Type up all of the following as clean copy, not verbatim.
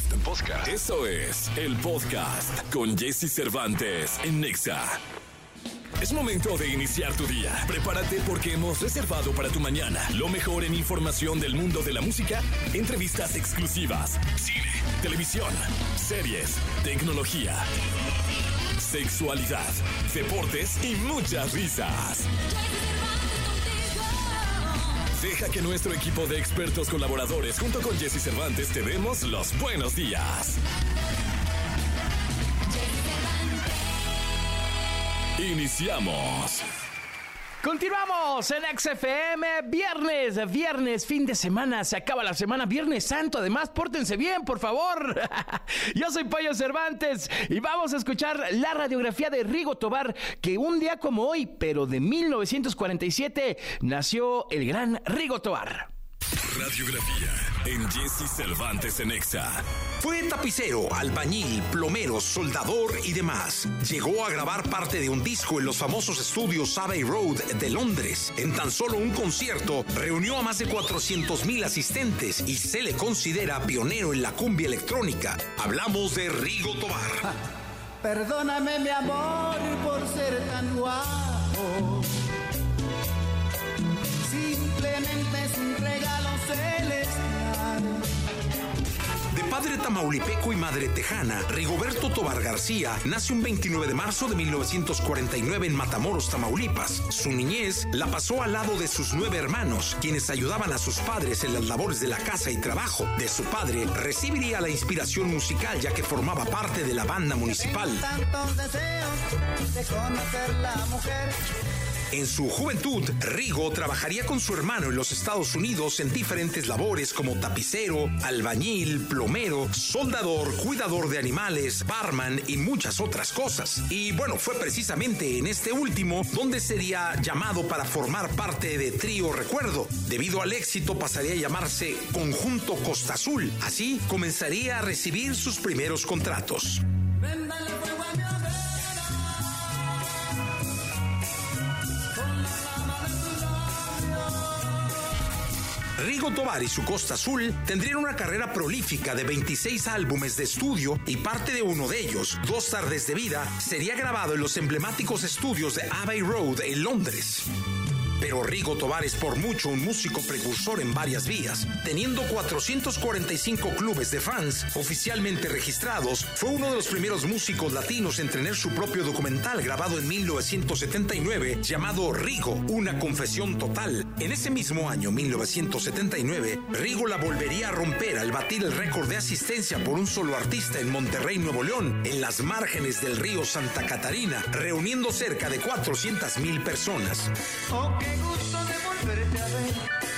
Eso es el podcast con Jesse Cervantes en Nexa. Es momento de iniciar tu día. Prepárate porque hemos reservado para tu mañana lo mejor en información del mundo de la música, entrevistas exclusivas, cine, televisión, series, tecnología, sexualidad, deportes y muchas risas. Deja que nuestro equipo de expertos colaboradores junto con Jesse Cervantes te demos los buenos días. Iniciamos. Continuamos en XFM, viernes, fin de semana, se acaba la semana, Viernes Santo, además, pórtense bien, por favor. Yo soy Pollo Cervantes y vamos a escuchar la radiografía de Rigo Tobar, que un día como hoy, pero de 1947, nació el gran Rigo Tobar. Radiografía en Jesse Cervantes en Nexa. Fue tapicero, albañil, plomero, soldador y demás. Llegó a grabar parte de un disco en los famosos estudios Abbey Road de Londres. En tan solo un concierto, reunió a más de 400,000 asistentes y se le considera pionero en la cumbia electrónica. Hablamos de Rigo Tobar. Perdóname, mi amor, por ser tan guapo. Simplemente es un regalo celestial. De padre tamaulipeco y madre tejana, Rigoberto Tobar García nace un 29 de marzo de 1949 en Matamoros, Tamaulipas. Su niñez la pasó al lado de sus 9 hermanos, quienes ayudaban a sus padres en las labores de la casa y trabajo. De su padre recibiría la inspiración musical, ya que formaba parte de la banda municipal. Tantos deseos de conocer la mujer. En su juventud, Rigo trabajaría con su hermano en los Estados Unidos en diferentes labores como tapicero, albañil, plomero, soldador, cuidador de animales, barman y muchas otras cosas. Y bueno, fue precisamente en este último donde sería llamado para formar parte de Trío Recuerdo. Debido al éxito pasaría a llamarse Conjunto Costa Azul. Así comenzaría a recibir sus primeros contratos. Rigo Tobar y su Costa Azul tendrían una carrera prolífica de 26 álbumes de estudio y parte de uno de ellos, 2 tardes de vida, sería grabado en los emblemáticos estudios de Abbey Road en Londres. Pero Rigo Tobar es por mucho un músico precursor en varias vías. Teniendo 445 clubes de fans oficialmente registrados, fue uno de los primeros músicos latinos en tener su propio documental grabado en 1979 llamado Rigo, una confesión total. En ese mismo año, 1979, Rigo la volvería a romper al batir el récord de asistencia por un solo artista en Monterrey, Nuevo León, en las márgenes del río Santa Catarina, reuniendo cerca de 400,000 personas. Oh, qué gusto de volverte a ver,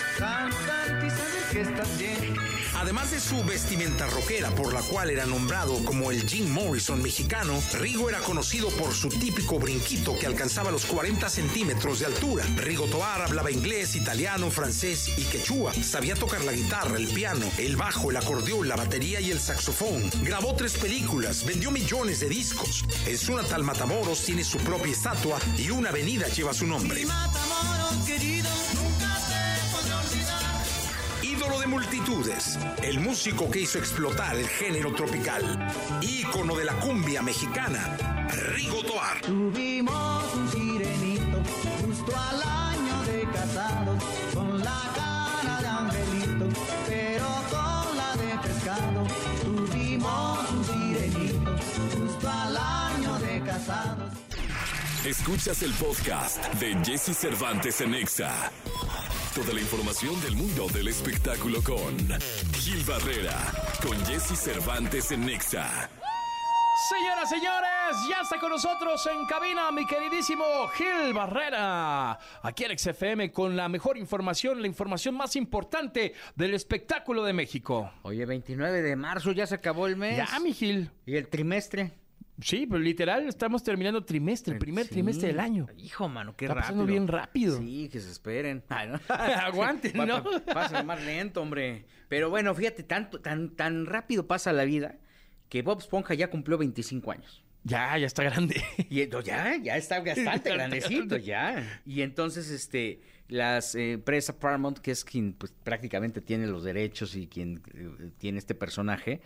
cantar y saber que estás bien. Además de su vestimenta rockera, por la cual era nombrado como el Jim Morrison mexicano, Rigo era conocido por su típico brinquito que alcanzaba los 40 centímetros de altura. Rigo Tobar hablaba inglés, italiano, francés y quechua. Sabía tocar la guitarra, el piano, el bajo, el acordeón, la batería y el saxofón. Grabó 3 películas, vendió millones de discos. En su natal Matamoros tiene su propia estatua y una avenida lleva su nombre. Matamoros, querido, nunca te podré olvidar. Ídolo de multitudes, el músico que hizo explotar el género tropical, ícono de la cumbia mexicana, Rigo Tobar. Tuvimos un sirenito justo al año de casados, con la cara de angelito, pero con la de pescado. Tuvimos un sirenito justo al año de casados. Escuchas el podcast de Jesse Cervantes en Nexa. Toda la información del mundo del espectáculo con Gil Barrera, con Jesse Cervantes en Nexa. Señoras, señores, ya está con nosotros en cabina mi queridísimo Gil Barrera, aquí en XFM con la mejor información, la información más importante del espectáculo de México. Oye, 29 de marzo ya se acabó el mes. Ya, mi Gil. ¿Y el trimestre? Sí, pero literal estamos terminando trimestre, el primer trimestre del año. Hijo, mano, qué Está rápido. pasando bien rápido. Sí, que se esperen. Ay, ¿no? Aguanten, ¿no? Pasa más lento, hombre. Pero bueno, fíjate, tan rápido pasa la vida que Bob Esponja ya cumplió 25 años. Ya está grande. Y ya está bastante grandecito, ya. Y entonces, las empresas Paramount, que es quien pues prácticamente tiene los derechos y quien tiene este personaje,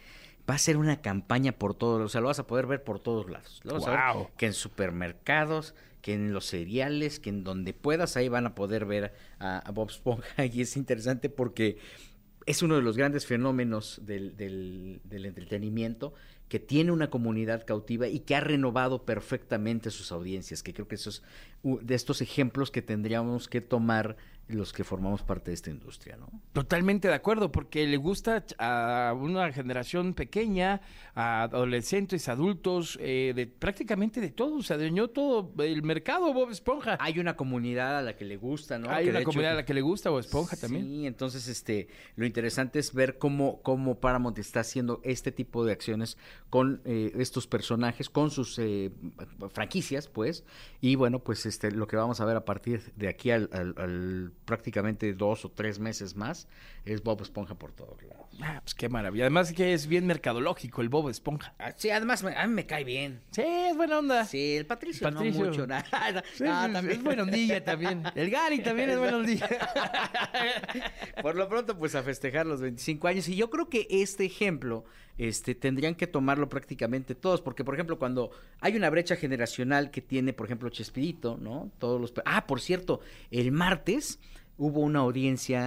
va a ser una campaña por todos, o sea, lo vas a poder ver por todos lados. Lo vas a ver que en supermercados, que en los cereales, que en donde puedas, ahí van a poder ver a Bob Esponja. Y es interesante porque es uno de los grandes fenómenos del entretenimiento, que tiene una comunidad cautiva y que ha renovado perfectamente sus audiencias, que creo que eso es de estos ejemplos que tendríamos que tomar los que formamos parte de esta industria, ¿no? Totalmente de acuerdo, porque le gusta a una generación pequeña, a adolescentes, adultos, prácticamente de todo, se adueñó todo el mercado Bob Esponja. Hay una comunidad a la que le gusta, ¿no? Hay que una comunidad a la que le gusta Bob Esponja también. Sí, entonces lo interesante es ver cómo Paramount está haciendo este tipo de acciones con estos personajes, con sus franquicias, pues, y bueno, pues lo que vamos a ver a partir de aquí al prácticamente 2 o 3 meses más es Bob Esponja por todos lados. Pues qué maravilla. Además que es bien mercadológico el Bob Esponja. Sí, además a mí me cae bien. Sí, es buena onda. Sí, el Patricio. No mucho. Sí, también es buena ondilla también. El Gary también es buena ondilla. Por lo pronto, pues a festejar los 25 años. Y yo creo que este ejemplo tendrían que tomarlo prácticamente todos, porque por ejemplo cuando hay una brecha generacional que tiene por ejemplo Chespirito, ¿no? Por cierto, el martes hubo una audiencia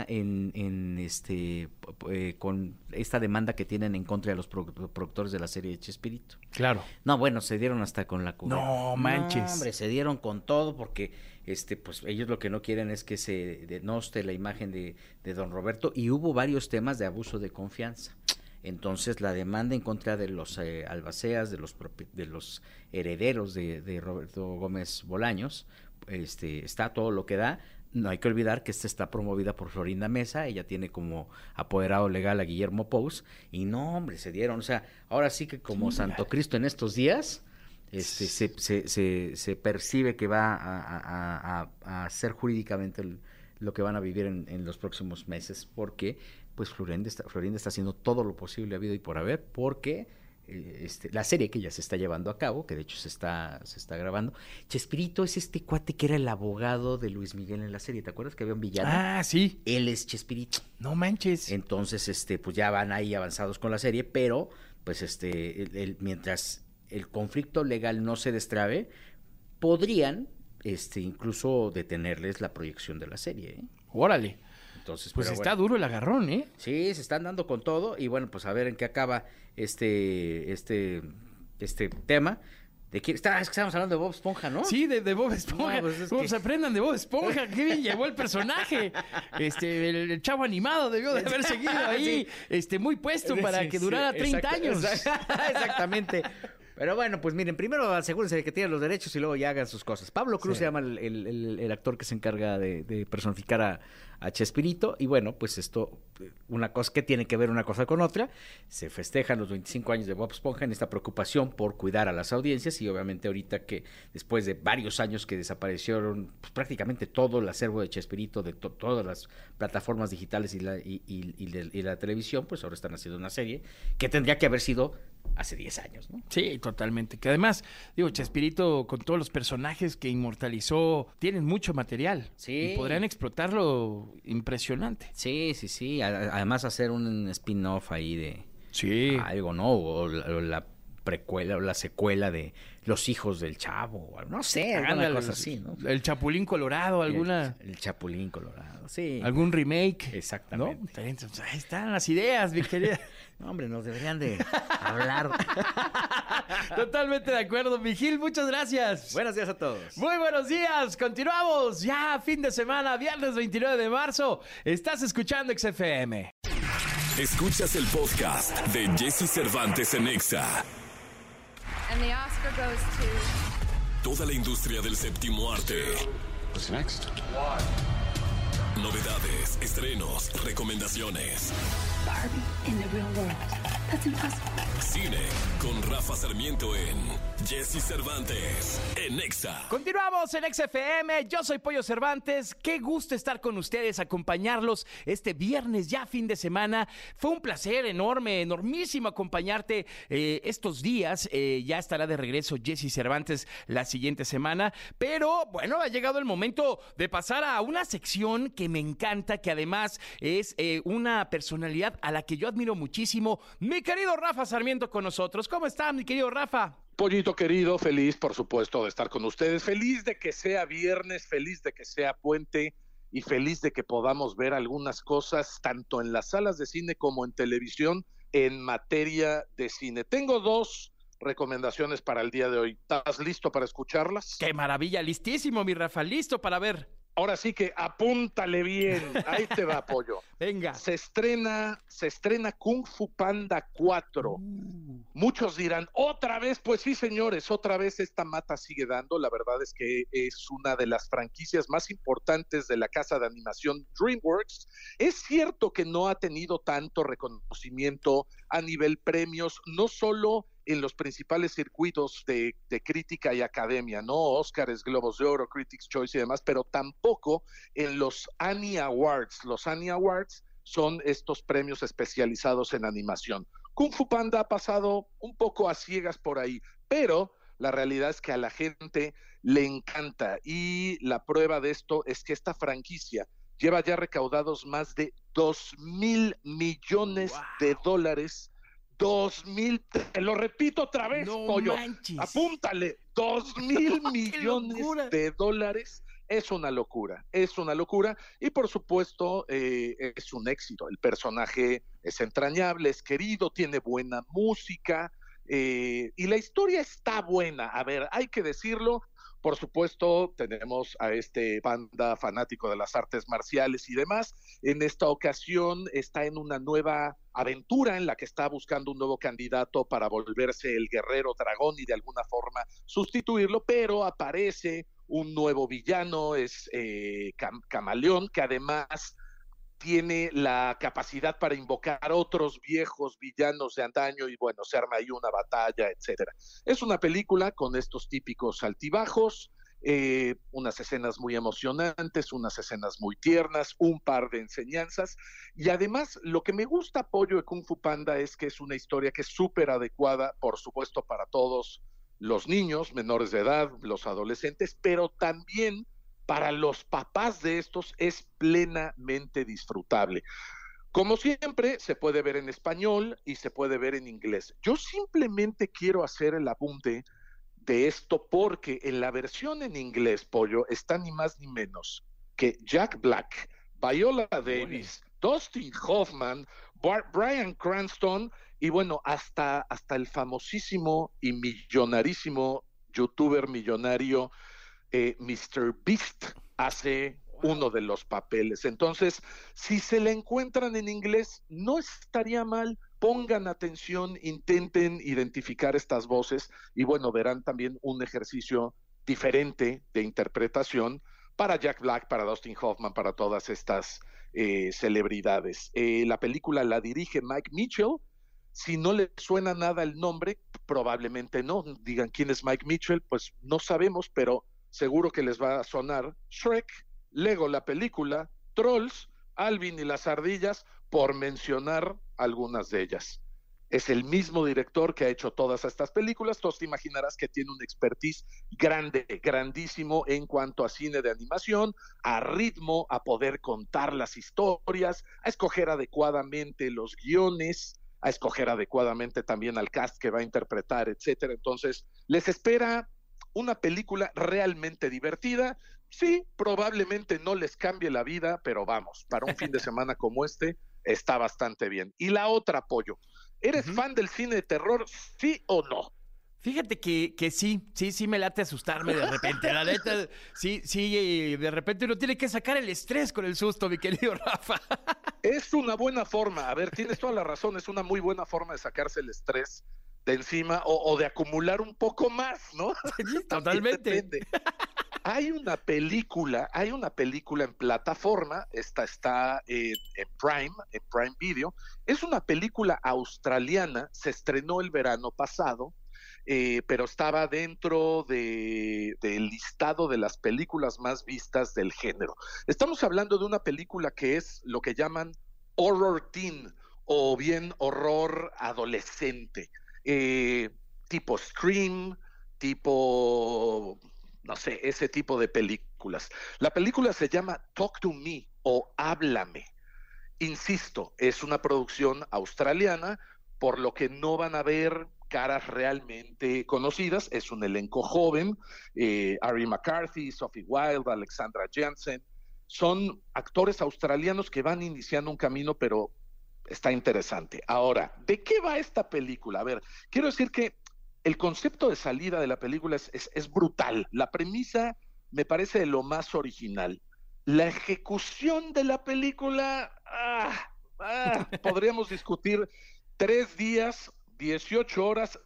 con esta demanda que tienen en contra de los productores de la serie de Chespirito. Claro. No, bueno, se dieron hasta con la cubeta. No manches. No, hombre, se dieron con todo porque pues ellos lo que no quieren es que se denoste la imagen de don Roberto, y hubo varios temas de abuso de confianza. Entonces la demanda en contra de los albaceas, de los herederos de Roberto Gómez Bolaños, está todo lo que da. No hay que olvidar que esta está promovida por Florinda Mesa, ella tiene como apoderado legal a Guillermo Pous, y no, hombre, se dieron, o sea, ahora sí que como Santo Cristo en estos días, se percibe que va a ser jurídicamente lo que van a vivir en los próximos meses, porque pues Florinda está haciendo todo lo posible habido y por haber, porque la serie que ya se está llevando a cabo, que de hecho se está grabando, Chespirito es este cuate que era el abogado de Luis Miguel en la serie, ¿te acuerdas que había un villano? Ah, sí. Él es Chespirito. No manches. Entonces, pues ya van ahí avanzados con la serie, pero pues mientras el conflicto legal no se destrabe, podrían incluso detenerles la proyección de la serie, ¿eh? Órale. Entonces, pues está duro el agarrón, ¿eh? Sí, se están dando con todo, y bueno, pues a ver en qué acaba este tema. Es que estábamos hablando de Bob Esponja, ¿no? Sí, de Bob Esponja. No, pues ¿Cómo se aprendan de Bob Esponja? Qué bien llevó el personaje. El chavo animado debió de haber seguido ahí, muy puesto para que durara 30 años. Exactamente. Pero bueno, pues miren, primero asegúrense de que tienen los derechos y luego ya hagan sus cosas. Pablo Cruz se llama el actor que se encarga de personificar a Chespirito. Y bueno, pues esto, una cosa que tiene que ver una cosa con otra. Se festejan los 25 años de Bob Esponja en esta preocupación por cuidar a las audiencias. Y obviamente ahorita que después de varios años que desaparecieron pues, prácticamente todo el acervo de Chespirito de todas las plataformas digitales y la televisión, pues ahora están haciendo una serie que tendría que haber sido hace 10 años, ¿no? Sí, totalmente. Que además, Chespirito, con todos los personajes que inmortalizó, tienen mucho material. Sí. Y podrían explotarlo impresionante. Sí. Además hacer un spin-off ahí de algo, ¿no? O la precuela o la secuela de Los hijos del Chavo, o no sé, alguna cosa así, ¿no? El Chapulín Colorado, alguna... El Chapulín Colorado, sí. Algún remake. Exactamente. ¿No? Entonces, ahí están las ideas, mi querida. No, hombre, nos deberían de hablar. Totalmente de acuerdo, Vigil, muchas gracias. Buenos días a todos. Muy buenos días, continuamos ya fin de semana, viernes 29 de marzo. Estás escuchando XFM. Escuchas el podcast de Jesse Cervantes en Nexa. And the Oscar goes to... Toda la industria del séptimo arte. What's next? Novedades, estrenos, recomendaciones. Barbie in the real world. That's impossible. Cine con Rafa Sarmiento en Jesse Cervantes en Nexa. Continuamos en XFM, yo soy Pollo Cervantes, qué gusto estar con ustedes, acompañarlos este viernes ya fin de semana. Fue un placer enorme, enormísimo acompañarte estos días, ya estará de regreso Jesse Cervantes la siguiente semana, pero bueno, ha llegado el momento de pasar a una sección que que me encanta, que además es una personalidad a la que yo admiro muchísimo. Mi querido Rafa Sarmiento con nosotros. ¿Cómo está, mi querido Rafa? Pollito querido, feliz por supuesto de estar con ustedes, feliz de que sea viernes, feliz de que sea puente y feliz de que podamos ver algunas cosas tanto en las salas de cine como en televisión en materia de cine. Tengo 2 recomendaciones para el día de hoy. ¿Estás listo para escucharlas? ¡Qué maravilla! Listísimo, mi Rafa, listo para ver. Ahora sí que apúntale bien. Ahí te va, Pollo. Venga. Se estrena Kung Fu Panda 4. Muchos dirán, ¿otra vez? Pues sí, señores, otra vez esta mata sigue dando. La verdad es que es una de las franquicias más importantes de la casa de animación DreamWorks. Es cierto que no ha tenido tanto reconocimiento a nivel premios, no solo en los principales circuitos de crítica y academia, ¿no? Óscares, Globos de Oro, Critics' Choice y demás, pero tampoco en los Annie Awards. Los Annie Awards son estos premios especializados en animación. Kung Fu Panda ha pasado un poco a ciegas por ahí, pero la realidad es que a la gente le encanta y la prueba de esto es que esta franquicia lleva ya recaudados más de 2,000 millones de dólares. 2,000, te lo repito otra vez, no Pollo, manches. Apúntale, 2,000 millones de dólares. Es una locura y por supuesto es un éxito. El personaje es entrañable, es querido, tiene buena música y la historia está buena. A ver, hay que decirlo. Por supuesto, tenemos a este panda fanático de las artes marciales y demás. En esta ocasión está en una nueva aventura en la que está buscando un nuevo candidato para volverse el guerrero dragón y de alguna forma sustituirlo, pero aparece un nuevo villano, es Camaleón, que además tiene la capacidad para invocar otros viejos villanos de antaño y bueno, se arma ahí una batalla, etcétera. Es una película con estos típicos altibajos, unas escenas muy emocionantes, unas escenas muy tiernas, un par de enseñanzas y además lo que me gusta, Pollo, de Kung Fu Panda es que es una historia que es súper adecuada, por supuesto, para todos los niños menores de edad, los adolescentes, pero también para los papás de estos es plenamente disfrutable. Como siempre, se puede ver en español y se puede ver en inglés. Yo simplemente quiero hacer el apunte de esto porque en la versión en inglés, Pollo, está ni más ni menos que Jack Black, Viola Davis, Dustin Hoffman, Bryan Cranston y bueno, hasta el famosísimo y millonarísimo youtuber millonario Mr. Beast hace uno de los papeles. Entonces, si se la encuentran en inglés, no estaría mal. Pongan atención, intenten identificar estas voces y bueno, verán también un ejercicio diferente de interpretación para Jack Black, para Dustin Hoffman, para todas estas celebridades. La película la dirige Mike Mitchell. Si no le suena nada el nombre, probablemente no. Digan, ¿quién es Mike Mitchell? Pues no sabemos, pero seguro que les va a sonar Shrek, Lego la película, Trolls, Alvin y las ardillas, por mencionar algunas de ellas. Es el mismo director que ha hecho todas estas películas. Tú te imaginarás que tiene un expertise grande, grandísimo en cuanto a cine de animación, a ritmo, a poder contar las historias, a escoger adecuadamente los guiones, a escoger adecuadamente también al cast que va a interpretar, etcétera. Entonces, les espera una película realmente divertida. Sí, probablemente no les cambie la vida, pero vamos, para un fin de semana como este, está bastante bien. Y la otra, Pollo, ¿eres fan del cine de terror, sí o no? Fíjate que sí me late asustarme de repente, la neta, sí, de repente uno tiene que sacar el estrés con el susto, mi querido Rafa. Es una buena forma, a ver, tienes toda la razón, es una muy buena forma de sacarse el estrés de encima o de acumular un poco más, ¿no? Sí, totalmente. Hay una película en plataforma, esta está en Prime Video, es una película australiana, se estrenó el verano pasado, pero estaba dentro del listado de las películas más vistas del género. Estamos hablando de una película que es lo que llaman horror teen o bien horror adolescente. Tipo Scream, tipo, no sé, ese tipo de películas. La película se llama Talk to Me o Háblame. Insisto, es una producción australiana, por lo que no van a ver caras realmente conocidas. Es un elenco joven, Ari McCarthy, Sophie Wilde, Alexandra Jensen. Son actores australianos que van iniciando un camino, pero está interesante. Ahora, ¿de qué va esta película? A ver, quiero decir que el concepto de salida de la película es brutal. La premisa me parece de lo más original. La ejecución de la película, podríamos discutir 3 días, 18 horas,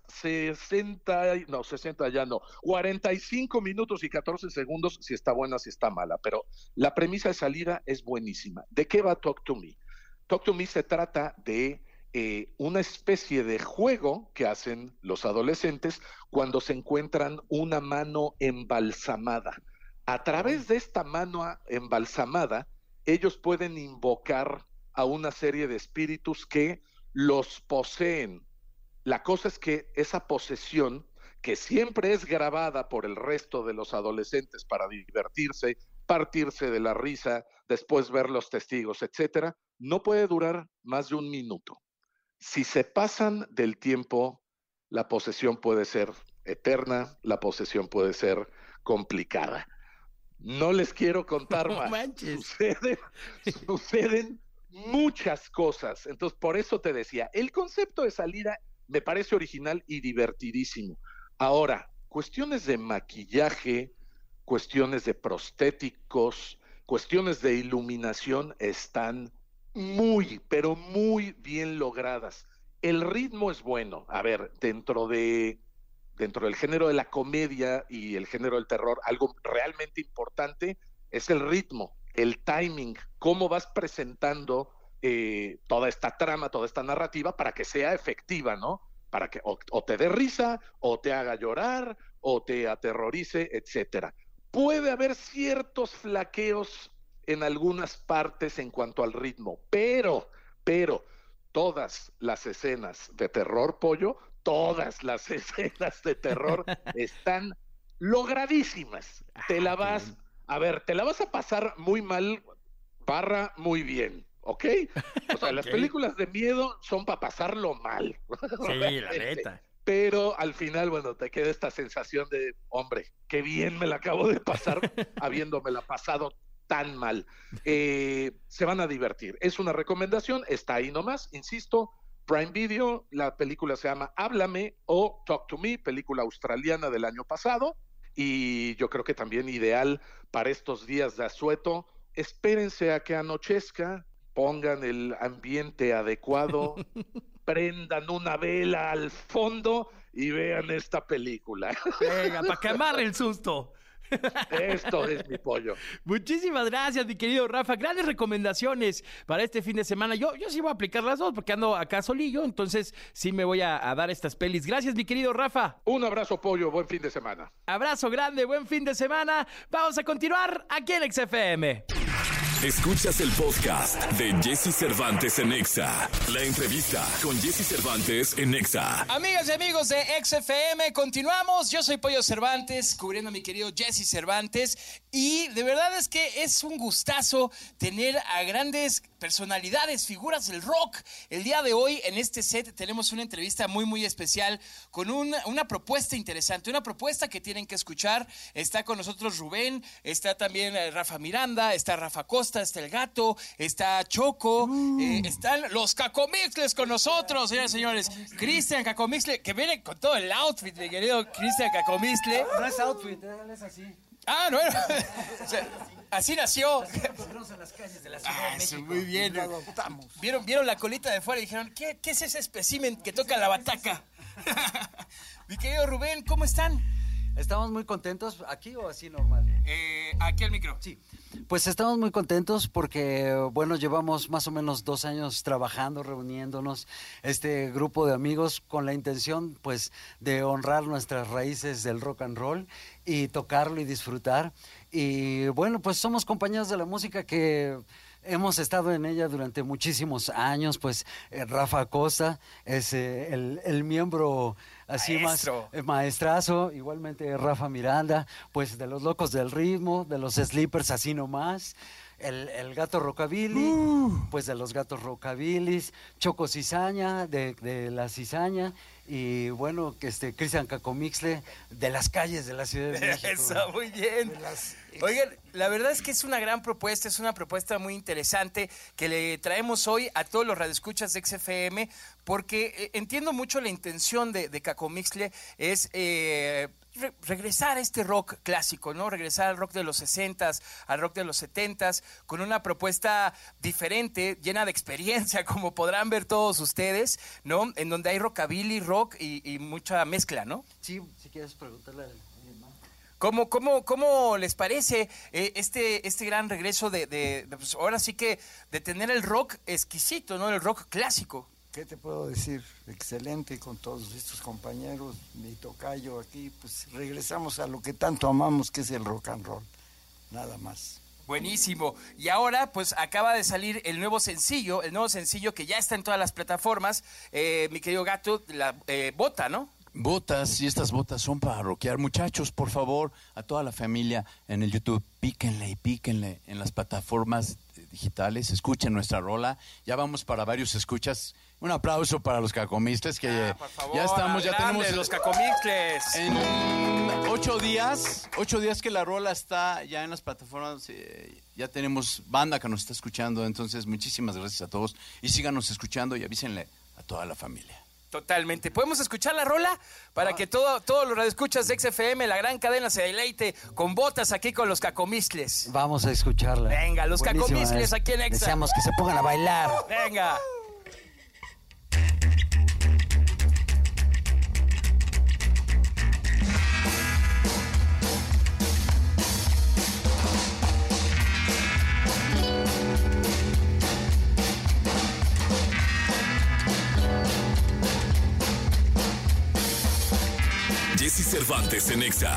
45 minutos y 14 segundos, si está buena, si está mala. Pero la premisa de salida es buenísima. ¿De qué va Talk to Me? Talk to Me se trata de una especie de juego que hacen los adolescentes cuando se encuentran una mano embalsamada. A través de esta mano embalsamada, ellos pueden invocar a una serie de espíritus que los poseen. La cosa es que esa posesión, que siempre es grabada por el resto de los adolescentes para divertirse, partirse de la risa, después ver los testigos, etcétera, no puede durar más de 1 minuto. Si se pasan del tiempo, la posesión puede ser eterna, la posesión puede ser complicada. No les quiero contar más. Suceden muchas cosas. Entonces, por eso te decía, el concepto de salida me parece original y divertidísimo. Ahora, cuestiones de maquillaje, cuestiones de prostéticos, cuestiones de iluminación están muy, pero muy bien logradas. El ritmo es bueno. A ver, dentro del género de la comedia y el género del terror, algo realmente importante es el ritmo, el timing, cómo vas presentando toda esta trama, toda esta narrativa para que sea efectiva, ¿no? Para que o te dé risa, o te haga llorar, o te aterrorice, etcétera. Puede haber ciertos flaqueos en algunas partes en cuanto al ritmo, pero todas las escenas de terror, Pollo, todas las escenas de terror están logradísimas. Te la vas a pasar muy mal, muy bien, ¿ok? O sea, las películas de miedo son para pasarlo mal. Sí, la neta. Pero al final, bueno, te queda esta sensación de, hombre, qué bien me la acabo de pasar habiéndomela pasado tan mal. Se van a divertir. Es una recomendación, está ahí nomás, insisto, Prime Video, la película se llama Háblame o Talk to Me, película australiana del año pasado, y yo creo que también ideal para estos días de asueto. Espérense a que anochezca, pongan el ambiente adecuado, prendan una vela al fondo y vean esta película. Venga, para que amarre el susto. Esto es mi pollo. Muchísimas gracias, mi querido Rafa. Grandes recomendaciones para este fin de semana. Yo sí voy a aplicar las dos porque ando acá solillo, entonces sí me voy a dar estas pelis. Gracias, mi querido Rafa. Un abrazo, pollo. Buen fin de semana. Abrazo grande, buen fin de semana. Vamos a continuar aquí en XFM. Escuchas el podcast de Jesse Cervantes en Nexa. La entrevista con Jesse Cervantes en Nexa. Amigas y amigos de XFM, continuamos. Yo soy Pollo Cervantes, cubriendo a mi querido Jesse Cervantes. Y de verdad es que es un gustazo tener a grandes personalidades, figuras del rock. El día de hoy en este set tenemos una entrevista muy, muy especial con una propuesta interesante, una propuesta que tienen que escuchar. Está con nosotros Rubén, está también Rafa Miranda, está Rafa Costa, está El Gato, está Choco, están los Cacomixles con nosotros, señores y señores. Cristian Cacomixle, que viene con todo el outfit, mi querido Cristian Cacomixle. No es outfit, él es así. Ah, no era. O sea, así nació. En las calles de la Ciudad de México. Muy bien. Vieron la colita de fuera y dijeron, ¿qué es ese espécimen que toca la bataca? Mi querido Rubén, ¿cómo están? Estamos muy contentos, ¿aquí o así normal? Aquí al micro. Sí. Pues estamos muy contentos porque, bueno, llevamos más o menos 2 años trabajando, reuniéndonos, este grupo de amigos con la intención, pues, de honrar nuestras raíces del rock and roll y tocarlo y disfrutar. Y, bueno, pues somos compañeros de la música que hemos estado en ella durante muchísimos años, pues Rafa Costa es el miembro así Maestro. Más maestrazo, igualmente Rafa Miranda, pues de los Locos del Ritmo, de los Sleepers así nomás, el gato Rockabilly, pues de los gatos Rockabilis, Choco Cizaña, de la Cizaña, y bueno, Cristian Cacomixle, de las calles de la Ciudad de México. Eso, muy bien. Oigan, la verdad es que es una gran propuesta, es una propuesta muy interesante que le traemos hoy a todos los radioescuchas de XFM, porque entiendo mucho la intención de Cacomixle, es regresar a este rock clásico, ¿no? Regresar al rock de los 60s, al rock de los 70s, con una propuesta diferente, llena de experiencia, como podrán ver todos ustedes, ¿no? En donde hay rockabilly, rock y mucha mezcla, ¿no? Sí, si quieres preguntarle a mi hermano. ¿Cómo les parece este gran regreso pues ahora sí que de tener el rock exquisito, ¿no? El rock clásico. ¿Qué te puedo decir? Excelente con todos estos compañeros, mi tocayo aquí, pues regresamos a lo que tanto amamos, que es el rock and roll, nada más. Buenísimo. Y ahora, pues, acaba de salir el nuevo sencillo que ya está en todas las plataformas. Mi querido Gato, Bota, ¿no? Botas, y estas botas son para rockear. Muchachos, por favor, a toda la familia en el YouTube, píquenle en las plataformas digitales, escuchen nuestra rola. Ya vamos para varios escuchas. Un aplauso para los Cacomixles, que por favor, ya estamos, ya grandes, tenemos los Cacomixles. En 8 días que la rola está ya en las plataformas, ya tenemos banda que nos está escuchando, entonces muchísimas gracias a todos y síganos escuchando y avísenle a toda la familia. Totalmente. ¿Podemos escuchar la rola? Para que todos los radioescuchas de XFM, la gran cadena, se deleite con Botas aquí con los Cacomixles. Vamos a escucharla. Venga, los Buenísima, Cacomixles aquí en Exa. Deseamos que se pongan a bailar. Venga. Jessy Cervantes en Exa.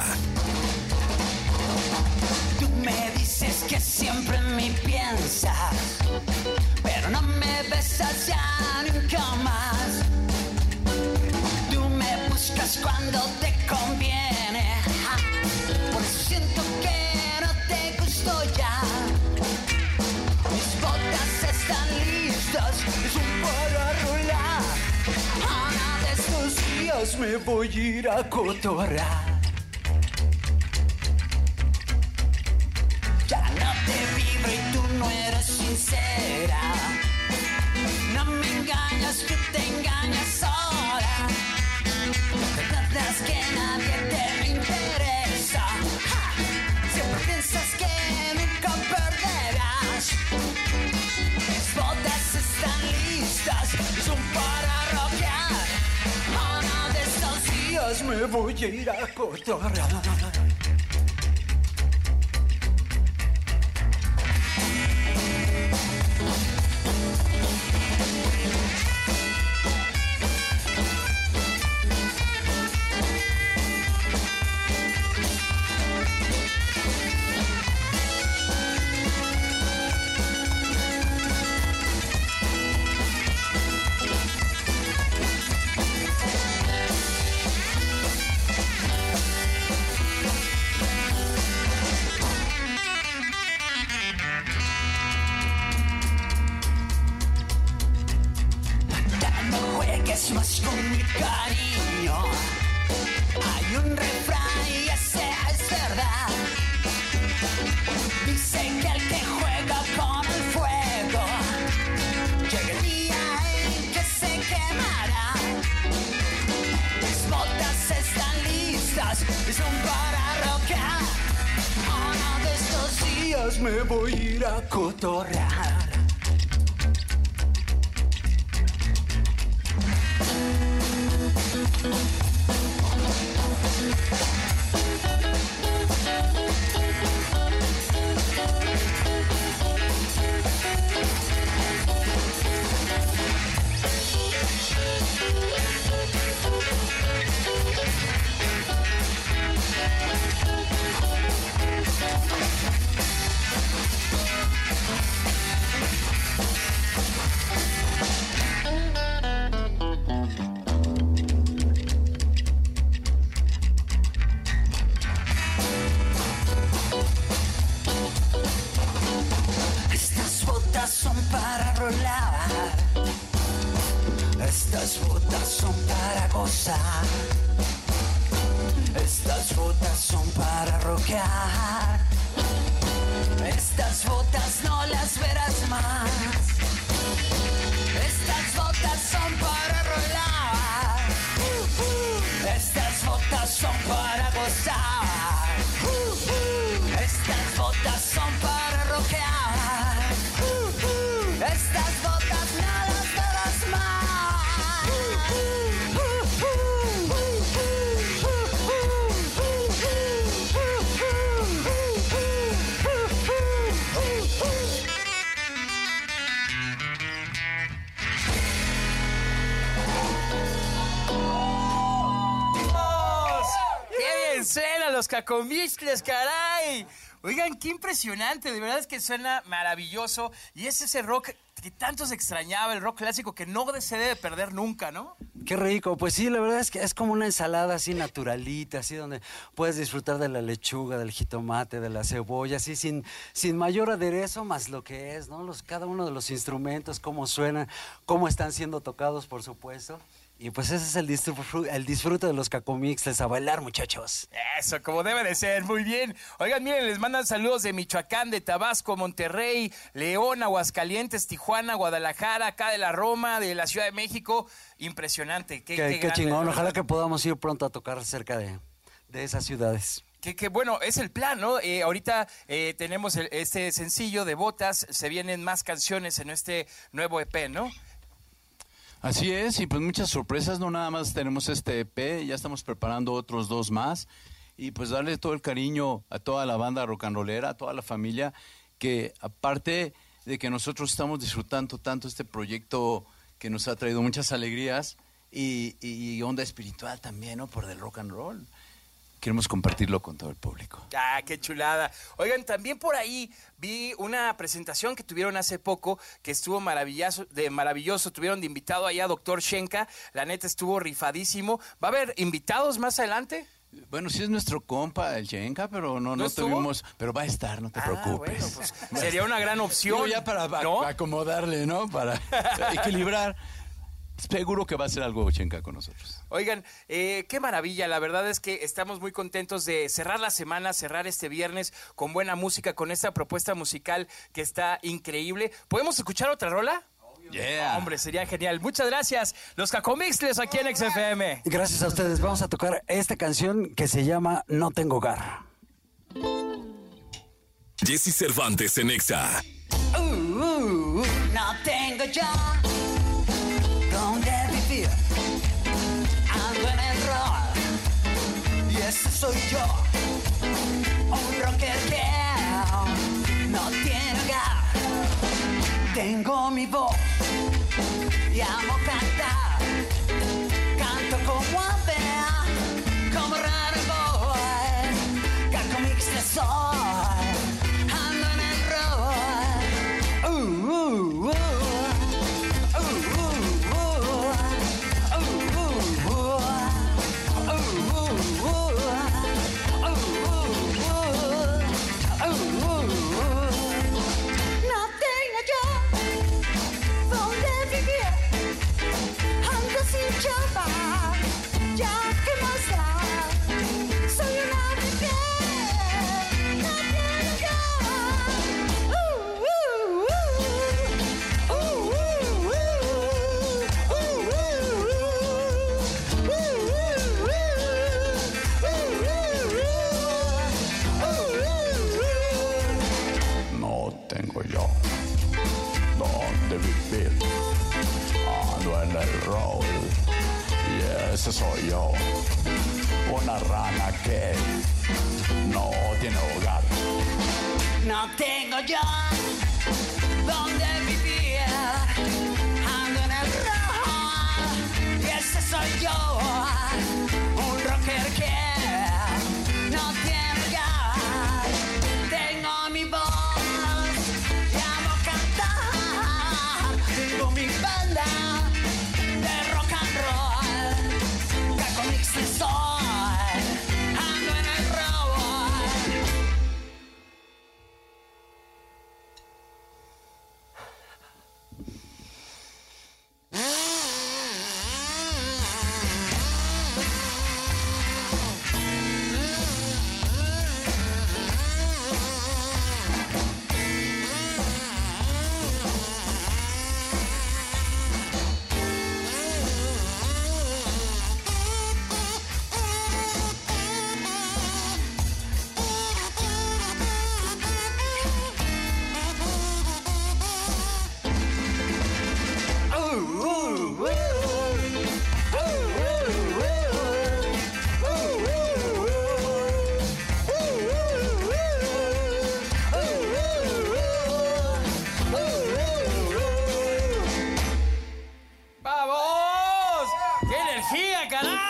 Tú me dices que siempre me piensas, pero no me besas ya nunca más. Tú me buscas cuando te conviene, por eso siento que no te gusto ya. Mis botas están listas, son para rolar. Ahora de estos días me voy a ir a cotorrar. Ya no te vibro y tú no eres sincera. No me engañas, que te engañas ahora. Te tratas que nadie te interesa. ¡Ja! Siempre piensas que nunca perderás. Mis botas están listas, son para rockear. Ahora de estos días me voy a ir a cotorrar. Más con mi cariño. Hay un refrán y ese es verdad. Dice que el que juega con el fuego llega el día en que se quemará. Mis botas están listas y son para rockear. Uno de estos días me voy a ir a cotorrar. gozar. Estas botas son para rockear. Estas botas no las verás más. Estas botas son para rolar. Estas botas son para gozar. Estas botas son para rockear. Estas botas no las verás más. Suenan los Cacomixtles, caray. Oigan, qué impresionante, de verdad es que suena maravilloso. Y es ese rock que tanto se extrañaba, el rock clásico que no se debe perder nunca, ¿no? Qué rico, pues sí, la verdad es que es como una ensalada así naturalita, así donde puedes disfrutar de la lechuga, del jitomate, de la cebolla, así sin mayor aderezo, más lo que es, ¿no? Cada uno de los instrumentos, cómo suenan, cómo están siendo tocados, por supuesto. Y pues ese es el disfrute de los Cacomixtles. A bailar, muchachos. Eso, como debe de ser, muy bien. Oigan, miren, les mandan saludos de Michoacán, de Tabasco, Monterrey, León, Aguascalientes, Tijuana, Guadalajara, acá de la Roma, de la Ciudad de México. Impresionante. Qué chingón. Ojalá que podamos ir pronto a tocar cerca de esas ciudades. Que bueno, es el plan, ¿no? Ahorita tenemos este sencillo de Botas, se vienen más canciones en este nuevo EP, ¿no? Así es, y pues muchas sorpresas, no nada más tenemos este EP, ya estamos preparando otros 2 más, y pues darle todo el cariño a toda la banda rock and rollera, a toda la familia, que aparte de que nosotros estamos disfrutando tanto este proyecto que nos ha traído muchas alegrías, y onda espiritual también, ¿no? Por el rock and roll. Queremos compartirlo con todo el público. ¡Ah, qué chulada! Oigan, también por ahí vi una presentación que tuvieron hace poco que estuvo maravilloso. Tuvieron de invitado allá a Dr. Shenka. La neta estuvo rifadísimo. ¿Va a haber invitados más adelante? Bueno, sí es nuestro compa, el Shenka, pero no tuvimos... Pero va a estar, no te preocupes. Bueno, pues, sería una gran opción. Digo, ya para acomodarle, ¿no? Para equilibrar. Seguro que va a ser algo Shenka con nosotros. Oigan, qué maravilla, la verdad es que estamos muy contentos de cerrar la semana, cerrar este viernes con buena música, con esta propuesta musical que está increíble. ¿Podemos escuchar otra rola? Yeah. Hombre, sería genial. Muchas gracias. Los Cacomixtles aquí en XFM. Gracias a ustedes. Vamos a tocar esta canción que se llama No Tengo Hogar. Jesse Cervantes en Exa. No tengo ya donde vivir. Ando en el rock y ese soy yo. Un rocker que no tiene hogar. Tengo mi voz y amo cantar. Canto como ave, como raro boy. Cacomixtles soy. Ando en el rock. Ese soy yo, una rana que no tiene hogar. No tengo yo donde vivir. Ando en el rock y ese soy yo, un rocker que no tiene hogar. Tengo mi voz y amo cantar. Tengo mi banda de rock and roll. Cacomixtles soy, ando en el rock.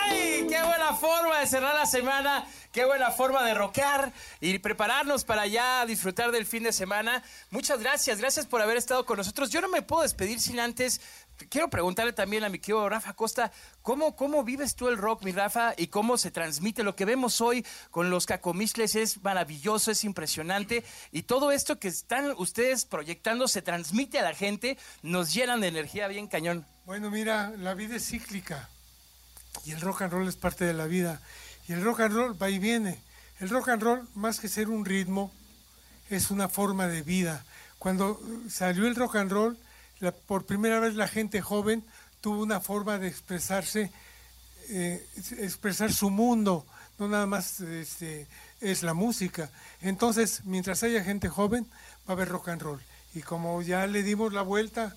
¡Ay! ¡Qué buena forma de cerrar la semana! ¡Qué buena forma de rockear y prepararnos para ya disfrutar del fin de semana! Muchas gracias, gracias por haber estado con nosotros. Yo no me puedo despedir sin antes... Quiero preguntarle también a mi querido Rafa Costa, ¿cómo vives tú el rock, mi Rafa, y cómo se transmite? Lo que vemos hoy con los Cacomixles es maravilloso, es impresionante, y todo esto que están ustedes proyectando se transmite a la gente, nos llenan de energía bien cañón. Bueno, mira, la vida es cíclica, y el rock and roll es parte de la vida, y el rock and roll va y viene. El rock and roll, más que ser un ritmo, es una forma de vida. Cuando salió el rock and roll, por primera vez la gente joven tuvo una forma de expresarse, expresar su mundo, no nada más es la música. Entonces, mientras haya gente joven, va a haber rock and roll. Y como ya le dimos la vuelta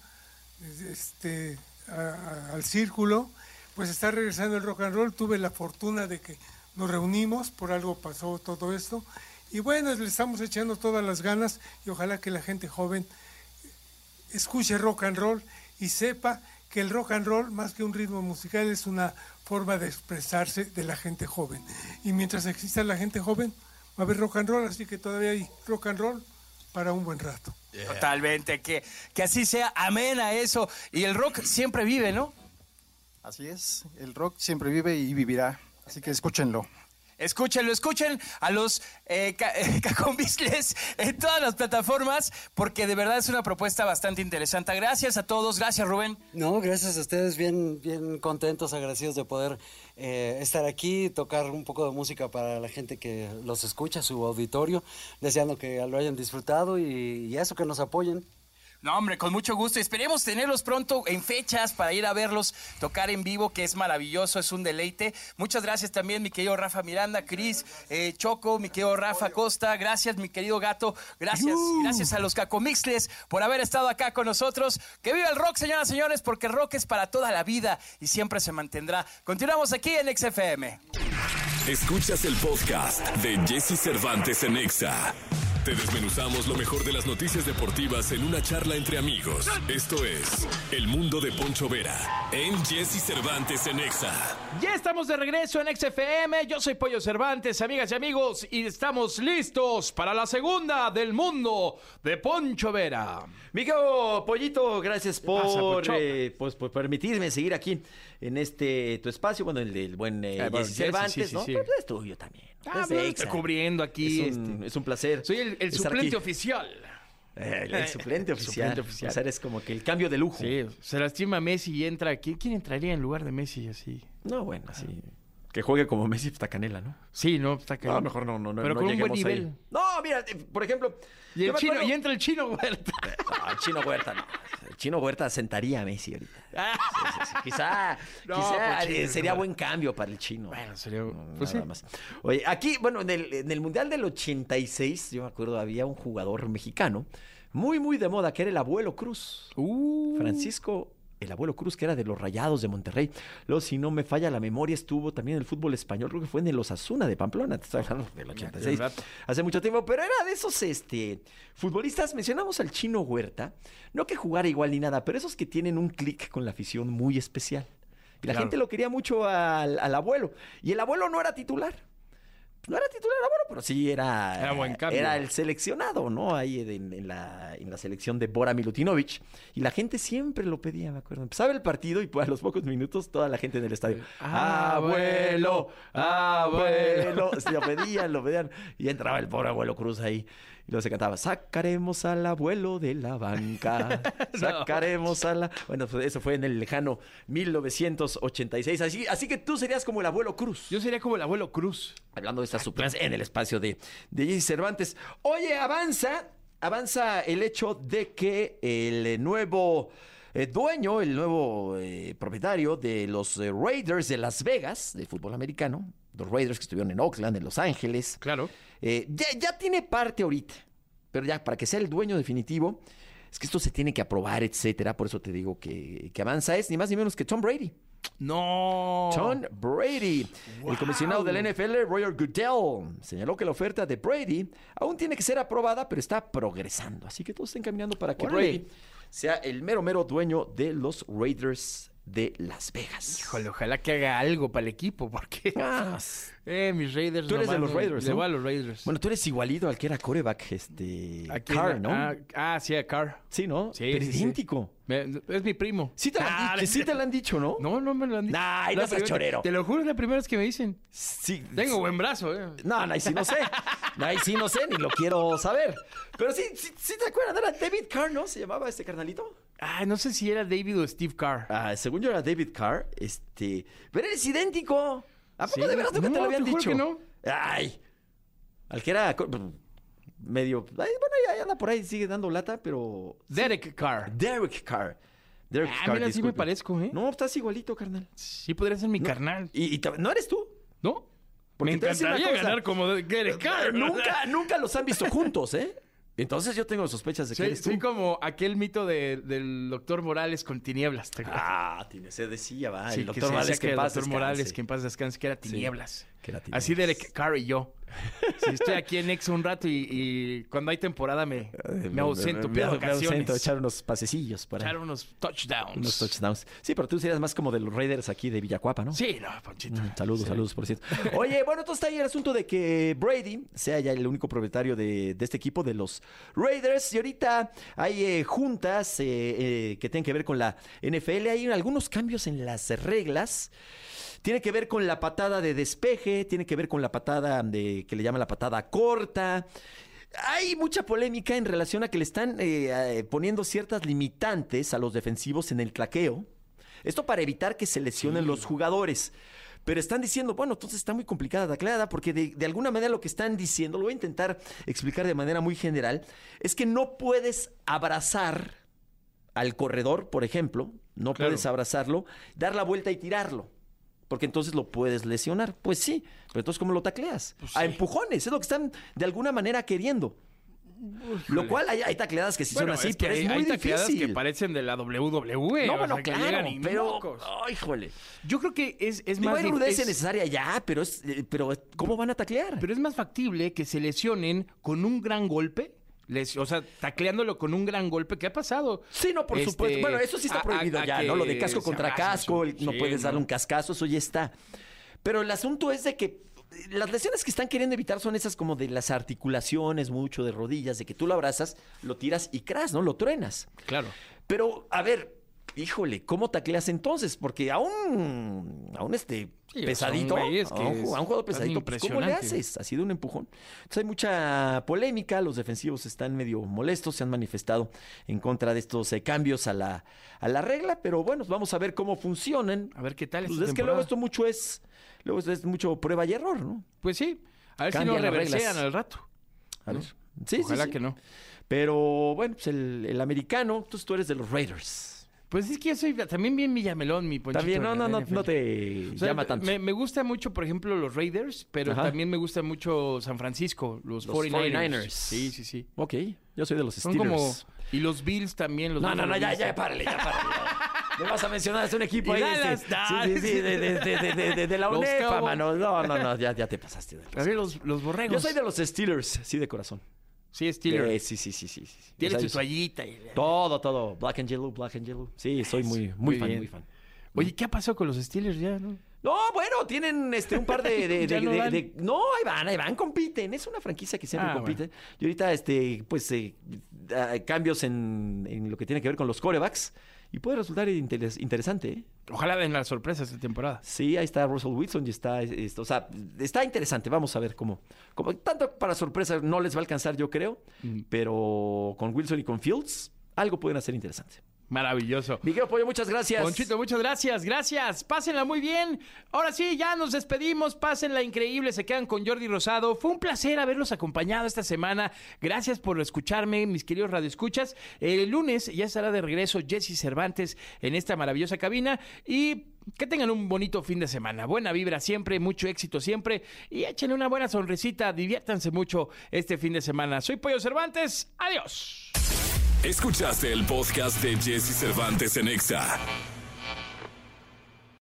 al círculo, pues está regresando el rock and roll. Tuve la fortuna de que nos reunimos, por algo pasó todo esto. Y bueno, le estamos echando todas las ganas y ojalá que la gente joven escuche rock and roll y sepa que el rock and roll, más que un ritmo musical, es una forma de expresarse de la gente joven. Y mientras exista la gente joven, va a haber rock and roll, así que todavía hay rock and roll para un buen rato. Yeah. Totalmente, que así sea, amén a eso. Y el rock siempre vive, ¿no? Así es, el rock siempre vive y vivirá, así que escúchenlo. Escúchenlo, escuchen a los Cacomixles en todas las plataformas, porque de verdad es una propuesta bastante interesante. Gracias a todos, gracias Rubén. No, gracias a ustedes, bien contentos, agradecidos de poder estar aquí, tocar un poco de música para la gente que los escucha, su auditorio, deseando que lo hayan disfrutado y eso, que nos apoyen. No, hombre, con mucho gusto. Esperemos tenerlos pronto en fechas para ir a verlos tocar en vivo, que es maravilloso, es un deleite. Muchas gracias también, mi querido Rafa Miranda, Cris, Choco, mi querido Rafa Costa. Gracias, mi querido Gato. Gracias a los Cacomixles por haber estado acá con nosotros. Que viva el rock, señoras y señores, porque el rock es para toda la vida y siempre se mantendrá. Continuamos aquí en XFM. Escuchas el podcast de Jesse Cervantes en Nexa. Te desmenuzamos lo mejor de las noticias deportivas en una charla entre amigos. Esto es El Mundo de Poncho Vera en Jesse Cervantes en Nexa. Ya estamos de regreso en XFM. Yo soy Pollo Cervantes, amigas y amigos, y estamos listos para la segunda del Mundo de Poncho Vera. Mijo, Pollito, gracias por permitirme seguir aquí en tu espacio, bueno, el del buen Jesse Cervantes, ¿no? Pero es tuyo también. Estoy cubriendo aquí. Es un placer. Soy el suplente oficial. El suplente oficial. O sea, eres como que el cambio de lujo. Sí, se lastima Messi y entra. ¿Quién entraría en lugar de Messi así? No, bueno, así. Que juegue como Messi, está Canela, ¿no? Sí, no, está Canela. No, mejor no. Pero con un buen nivel. Ahí. No, mira, por ejemplo. Y entra el Chino Huerta. No, el Chino Huerta no. El Chino Huerta sentaría a Messi ahorita. Sí. Quizá sería buen cambio para el Chino. Bueno, sería... Pues nada más. Oye, aquí, bueno, en el Mundial del 86, yo me acuerdo, había un jugador mexicano muy de moda, que era el Abuelo Cruz. Francisco el Abuelo Cruz, que era de los Rayados de Monterrey. Luego, si no me falla la memoria, estuvo también en el fútbol español, creo que fue en el Osasuna de Pamplona, te estoy hablando del 86, hace mucho tiempo, pero era de esos futbolistas. Mencionamos al Chino Huerta, no que jugara igual ni nada, pero esos que tienen un clic con la afición muy especial. Y la gente lo quería mucho al abuelo, y el abuelo no era titular. No era titular, bueno, pero sí era buen cambio. Era el seleccionado, ¿no? Ahí en la selección de Bora Milutinovic. Y la gente siempre lo pedía, me acuerdo. Empezaba el partido y pues a los pocos minutos toda la gente en el estadio. ¡Abuelo! ¡Abuelo! Lo pedían. Y entraba el pobre Abuelo Cruz ahí. Y luego se cantaba, sacaremos al abuelo de la banca, sacaremos a la... Bueno, pues eso fue en el lejano 1986. Así que tú serías como el Abuelo Cruz. Yo sería como el Abuelo Cruz. Hablando de esta suplencia en el espacio de Jesse Cervantes. Oye, avanza el hecho de que el nuevo dueño, el nuevo propietario de los Raiders de Las Vegas, de fútbol americano, los Raiders que estuvieron en Oakland, en Los Ángeles. Claro. Ya tiene parte ahorita, pero ya para que sea el dueño definitivo, es que esto se tiene que aprobar, etcétera. Por eso te digo que avanza, es ni más ni menos que Tom Brady. No. Tom Brady. Wow. El comisionado del NFL, Roger Goodell, señaló que la oferta de Brady aún tiene que ser aprobada, pero está progresando. Así que todos están caminando para que Brady sea el mero dueño de los Raiders de Las Vegas. Híjole, ojalá que haga algo para el equipo, porque mis Raiders. Tú eres de los Raiders, le ¿no? voy a los Raiders. Bueno, tú eres igualito al que era quarterback, Carr, ¿no? Sí, a Carr. Sí, ¿no? Sí, pero sí, idéntico. Es mi primo. Sí te lo han dicho, ¿no? No me lo han dicho. Ay, no seas chorero. Te lo juro, es la primera vez que me dicen. Sí. Tengo buen brazo, No, ahí sí no sé. Ahí sí no sé, ni lo quiero saber. Pero sí te acuerdas, ¿era David Carr, no? ¿Se llamaba este carnalito? No sé si era David o Steve Carr. Según yo era David Carr, pero eres idéntico. ¿A poco de verdad nunca te lo habían dicho? Que no. Ay, al que era medio, bueno, ya anda por ahí, sigue dando lata, pero Derek Carr. Mira, sí me parezco, ¿eh? No, estás igualito, carnal. Sí, podría ser mi carnal. ¿Y no eres tú? ¿No? Porque me encantaría ganar como Derek Carr. Nunca los han visto juntos, ¿eh? Entonces yo tengo sospechas de que eres tú. Soy como aquel mito del doctor Morales con tinieblas. Se decía, va. Sí, el doctor Morales que en paz descanse. Morales que en paz descanse, que era tinieblas. Sí, que era tinieblas. Así Derek Carr y yo. Sí, estoy aquí en Exa un rato y cuando hay temporada me ausento, pido vacaciones. Echar unos pasecillos para... Echar unos touchdowns. Unos touchdowns. Sí, pero tú serías más como de los Raiders aquí de Villacuapa, ¿no? Sí, no, Ponchito. Saludos, por cierto. Oye, bueno, entonces está ahí el asunto de que Brady sea ya el único propietario de este equipo, de los Raiders. Y ahorita hay juntas que tienen que ver con la NFL. Hay algunos cambios en las reglas. Tiene que ver con la patada de despeje, tiene que ver con la patada que le llaman la patada corta. Hay mucha polémica en relación a que le están poniendo ciertas limitantes a los defensivos en el tacleo. Esto para evitar que se lesionen los jugadores. Pero están diciendo, bueno, entonces está muy complicada la tacleada, porque de alguna manera lo que están diciendo, lo voy a intentar explicar de manera muy general, es que no puedes abrazar al corredor, por ejemplo, puedes abrazarlo, dar la vuelta y tirarlo. Porque entonces lo puedes lesionar. Pues sí, pero entonces ¿cómo lo tacleas? Pues a empujones, es lo que están de alguna manera queriendo. Lo cual hay tacleadas que sí son así, pero es muy difícil. Hay tacleadas que parecen de la WWE. No, bueno, claro, pero... híjole. Yo creo que es más... No hay rudeza necesaria ya, pero ¿cómo van a taclear? Pero es más factible que se lesionen con un gran golpe. O sea, tacleándolo con un gran golpe. ¿Qué ha pasado? Sí, no, por supuesto. Bueno, eso sí está prohibido ya, ¿no? Lo de casco contra casco, no puedes darle un cascazo, eso ya está. Pero el asunto es de que las lesiones que están queriendo evitar son esas como de las articulaciones, mucho de rodillas, de que tú lo abrazas, lo tiras y cras, ¿no? Lo truenas. Claro. Pero, a ver, híjole, ¿cómo tacleas entonces? Porque a un pesadito, a un jugador pesadito, pues, ¿cómo le haces? Así de un empujón. Entonces hay mucha polémica, los defensivos están medio molestos, se han manifestado en contra de estos cambios a la regla, pero bueno, vamos a ver cómo funcionan. A ver qué tal pues es que luego esto es mucho prueba y error, ¿no? Pues sí, a ver si no reversean al rato. A ver. Sí, ojalá que no. Pero bueno, pues el americano, entonces tú eres de los Raiders. Pues es que yo soy también bien Villamelón, mi Ponchito. También, no te llama tanto. Me gusta mucho, por ejemplo, los Raiders, pero también me gusta mucho San Francisco, los 49ers. Sí. Ok, yo soy de los Steelers. Y los Bills también. Ya, párale. Me vas a mencionar, es un equipo ahí de la UNEFA, mano. No, ya te pasaste. Los borregos. Yo soy de los Steelers, sí, de corazón. Sí, Steelers. Sí. Tienes tu toallita. Todo. Black and yellow. Sí, soy muy fan. Oye, ¿qué ha pasado con los Steelers ya, no? No, bueno, tienen un par de... No, ahí van, compiten. Es una franquicia que siempre compite. Bueno. Y ahorita, cambios en lo que tiene que ver con los quarterbacks. Y puede resultar interesante, ¿eh? Ojalá den las sorpresas de temporada. Sí, ahí está Russell Wilson y está interesante. Vamos a ver cómo tanto para sorpresa no les va a alcanzar, yo creo. Pero con Wilson y con Fields, algo pueden hacer interesante. Maravilloso. Miguel Pollo, muchas gracias. Ponchito, muchas gracias. Pásenla muy bien. Ahora sí, ya nos despedimos. Pásenla increíble. Se quedan con Jordi Rosado. Fue un placer haberlos acompañado esta semana. Gracias por escucharme, mis queridos radioescuchas. El lunes ya estará de regreso Jesse Cervantes en esta maravillosa cabina. Y que tengan un bonito fin de semana. Buena vibra siempre, mucho éxito siempre. Y échenle una buena sonrisita. Diviértanse mucho este fin de semana. Soy Pollo Cervantes. Adiós. Escuchaste el podcast de Jesse Cervantes en Exa.